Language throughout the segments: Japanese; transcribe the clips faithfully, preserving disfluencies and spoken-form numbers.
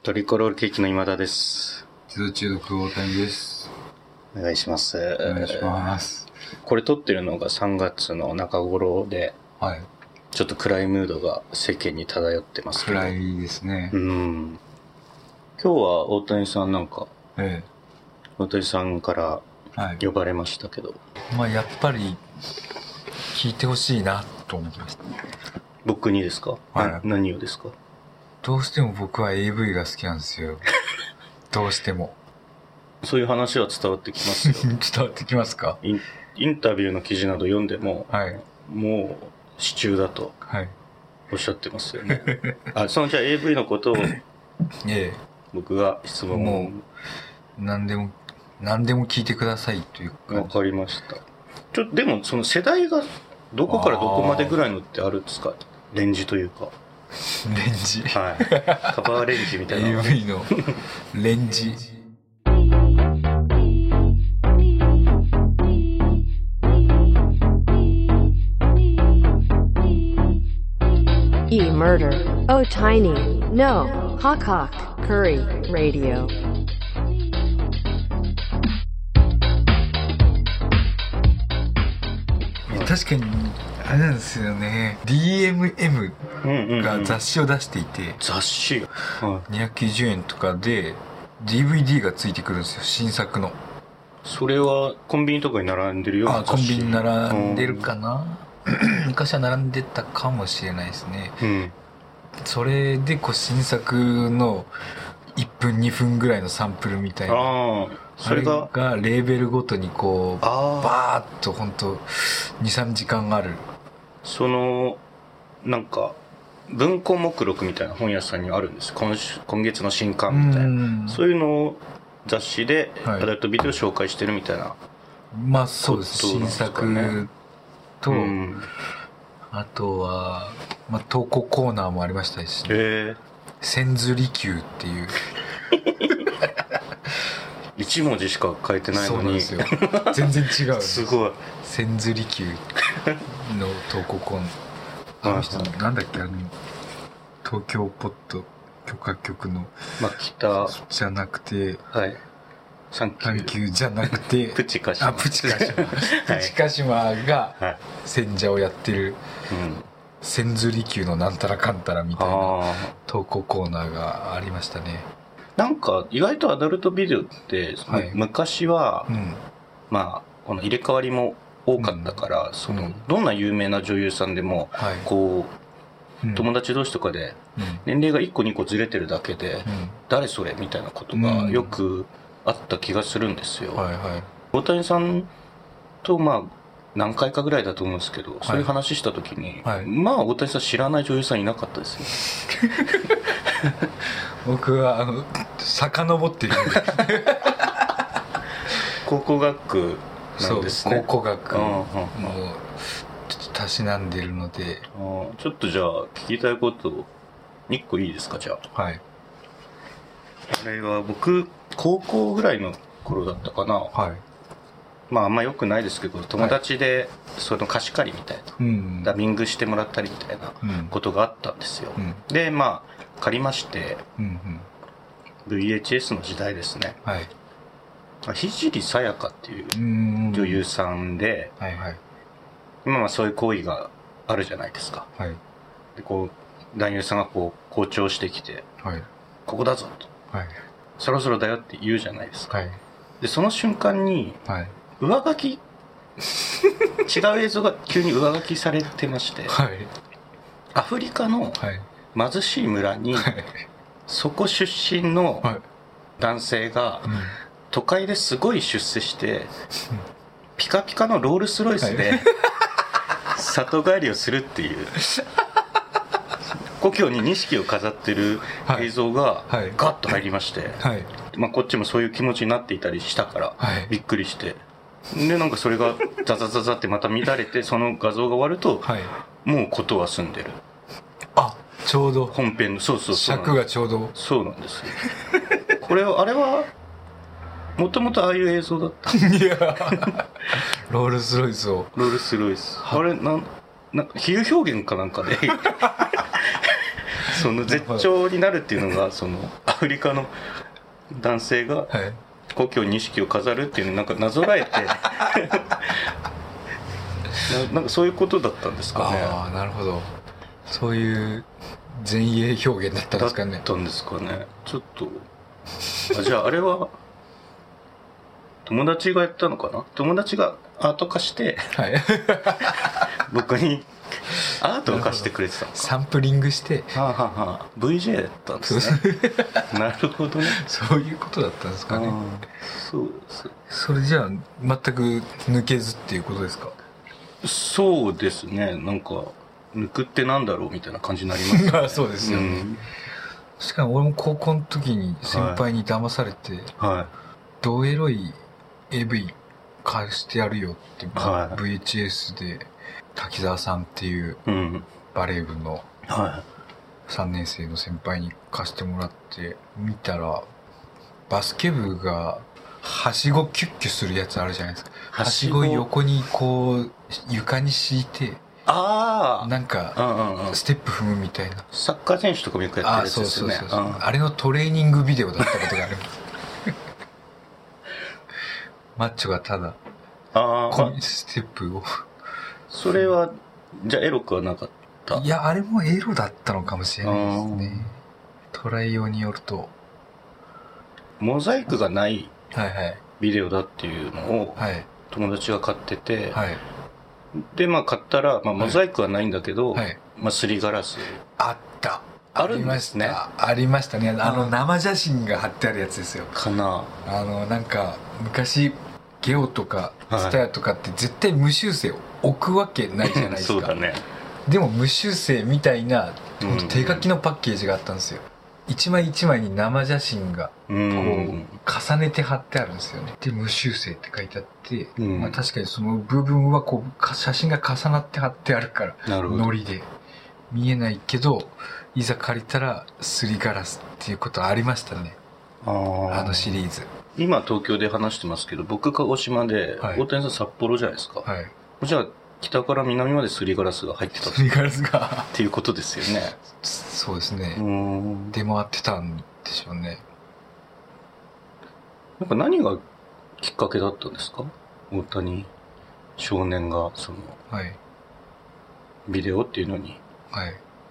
トリコロールケーキの今田です。 自動中毒大谷です。 お願いします。 お願いします。 これ撮ってるのがさんがつの中頃で、はい、ちょっと暗いムードが世間に漂ってますけど。 暗いですね。 うん。今日は大谷さんなんか、ええ、大谷さんから呼ばれましたけど、はい、 まあやっぱり聞いてほしいなと思ってました。 僕にですか？はい。何をですか？ どうしても僕は エーブイ が好きなんですよ。どうしても。 そういう話は伝わってきますよ。 伝わってきますか？ イン、インタビューの記事など読んでも、はい、もう支柱だとおっしゃってますよね。はい、あ、そのじゃあ エーブイ のことをええ、僕が質問を。 もう何でも何でも聞いてくださいというか。 わかりました。ちょでもその世代がどこからどこまでぐらいのってあるんですか？レンジというか。 レンジ、 はい、カバーレンジみたいなエーブイ のレンジ。 E murder, oh tiny, no, hawk hawk, curry, radio. 確かにあれなんですよね。 ディーエムエム が雑誌を出していて、うんうんうん、 雑誌が、 はい、にひゃくきゅうじゅうえんとかで ディーブイディー がついてくるんですよ、新作の。 それはコンビニとかに並んでるような雑誌？ あ、コンビニに並んでるかな、うん、昔は並んでたかもしれないですね、うん、それでこう新作のいっぷんにふんぐらいのサンプルみたいな、あそれががレーベルごとにこうバーッと本当にさんじかんある。 そのなんか文庫目録みたいな本屋さんにあるんです。 今, 今月の新刊みたいな、そういうのを雑誌でアダルトビデオを紹介してるみたいな、はい、 まあそうです。新作と、うん、あとは、まあ、投稿コーナーもありましたし、ね、えー、千鶴球っていう一文字しか書いてないのに。 そうなんですよ。全然違う。 すごい。 千鶴球の投稿コーナー。あの人なんだっけ、あの東京ポッド許可局の牧田じゃなくて、 はい、サンキュー、 サンキューじゃなくてプチカシマ、 あプチカシマ、プチカシマが選者をやってる、はい、千鶴球のなんたらかんたらみたいな投稿コーナーがありましたね。 なんか意外とアダルトビデオって、はい、昔は、うん、まあこの入れ替わりも多かったから、うん、そのどんな有名な女優さんでも、はい、こう、うん、友達同士とかで年齢がいっこにこずれてるだけで、うん、誰それみたいなことがよくあった気がするんですよ、うんはいはい、大谷さんとまあ何回かぐらいだと思うんですけど、はい、そういう話した時に、はい、まあ大谷さん知らない女優さんいなかったですよ僕はあの遡ってる考古学なんですね。 考古学もちょっとたしなんでるので、 あちょっとじゃあ聞きたいことをいっこいいですか？じゃあ、はい、あれは僕高校ぐらいの頃だったかな、はい、まああんま良くないですけど友達でその貸し借りみたいな、はい、ダビングしてもらったりみたいなことがあったんですよ、うん、でまあ借りまして、うんうん、ブイエイチエス の時代ですね、はい、聖さやかっていう女優さんで、はいはい、今はそういう行為があるじゃないですか、はい、でこう男優さんがこう校長してきて、はい、ここだぞと、はい、そろそろだよって言うじゃないですか、はい、でその瞬間に、はい、上書き違う映像が急に上書きされてまして、はい、アフリカの貧しい村に、はい、そこ出身の男性が、はい、都会ですごい出世してピカピカのロールスロイスで、はい、里帰りをするっていう故郷に錦を飾ってる映像がガッと入りまして、はいはい、まあ、こっちもそういう気持ちになっていたりしたから、はい、びっくりしてでなんかそれがザザザザってまた乱れてその画像が終わると、はい、もう事は済んでる。 あ、ちょうど本編のそうそうそう尺がちょうどそうなんですよこれはあれはもともとああいう映像だったいやロールスロイスをロールスロイスあれなんなんか比喩表現かなんかでその絶頂になるっていうのがそのあフリカの男性が故郷に錦を飾るっていうのをなんかなぞらえてな, なんかそういうことだったんですかね。 ああ、なるほど。そういう前衛表現だったんですかね。 だったんですかね。ちょっとあ、じゃああれは友達がやったのかな。友達がアート化して、はい、僕にアートを貸してくれてたのか。 サンプリングして、 はあはあはあ、ブイジェー だったんですね。なるほどね。 そういうことだったんですかね。 そうです。 それじゃあ全く抜けずっていうことですか。 そうですね。なんか抜くってなんだろうみたいな感じになりますね。 まあそうですよね、うん、しかも俺も高校の時に先輩に騙されて、はいはい、どエロい エーブイ 貸してやるよって、はい、ブイエイチエス で滝沢さんっていうバレー部のさんねん生の先輩に貸してもらって見たら、バスケ部がはしごキュッキュするやつあるじゃないですか。はしご横にこう床に敷いて、ああ、なんかステップ踏むみたいな、 サッカー選手とかもよくやってるやつですよね。あ、そうそうそうそう、 あれのトレーニングビデオだったことがある。マッチョがただあステップをそれはじゃあエロくはなかった。 いや、あれもエロだったのかもしれないですね。トライ用によるとモザイクがないビデオだっていうのを友達が買ってて、はいはい、でまあ買ったら、まあ、モザイクはないんだけど、はい、まあ、すりガラスあったありましたね。ありましたね。あの生写真が貼ってあるやつですよ。 かな。 あのなんか昔ゲオとかツタヤとかって絶対無修正を置くわけないじゃないですか。 そうだね。 でも無修正みたいな手書きのパッケージがあったんですよ。一枚一枚に生写真がこう重ねて貼ってあるんですよね。で無修正って書いてあって、うん、まあ、確かにその部分はこう写真が重なって貼ってあるからノリで見えないけど、いざ借りたらすりガラスっていうことありましたね。ああのシリーズ。 今東京で話してますけど、僕鹿児島で、はい、大谷さん札幌じゃないですか。はい、じゃあ北から南まですりガラスが入ってたすりガラスがっていうことですよね。 そうですね。うん出回ってたんでしょうね。 なんか何がきっかけだったんですか、大谷少年がその、はい、ビデオっていうのに、はい、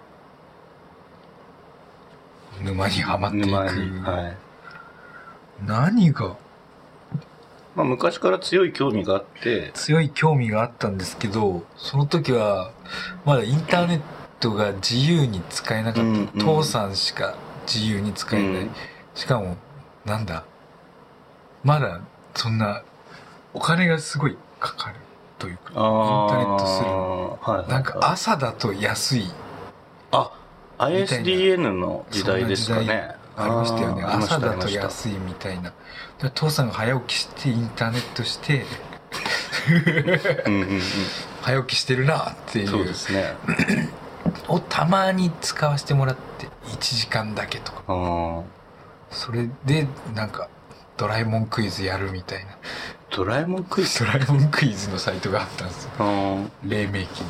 沼にはまっていく。 沼に、はい、 何が、 まあ、昔から強い興味があって強い興味があったんですけど、その時はまだインターネットが自由に使えなかった、うんうん、父さんしか自由に使えない、うん、しかもなんだまだそんなお金がすごいかかるというか、インターネットするの、はいはいはい、なんか朝だと安い、 あ アイエスディーエヌ の時代ですかね。 ありましたよね。朝だと安いみたいな。父さんが早起きしてインターネットしてうんうん、うん、早起きしてるなっていう、 そうですねをたまに使わせてもらっていちじかんだけとか、あそれでなんかドラえもんクイズやるみたいな。 ドラえもんクイズドラえもんクイズのサイトがあったんですよ、黎明期に。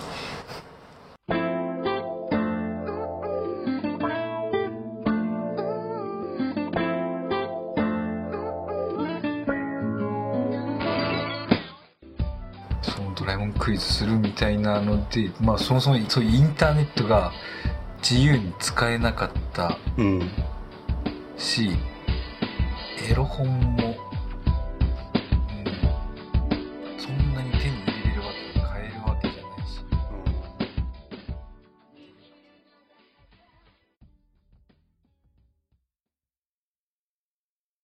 クイズするみたいなので、まあそもそもそういうインターネットが自由に使えなかったし、うん、エロ本も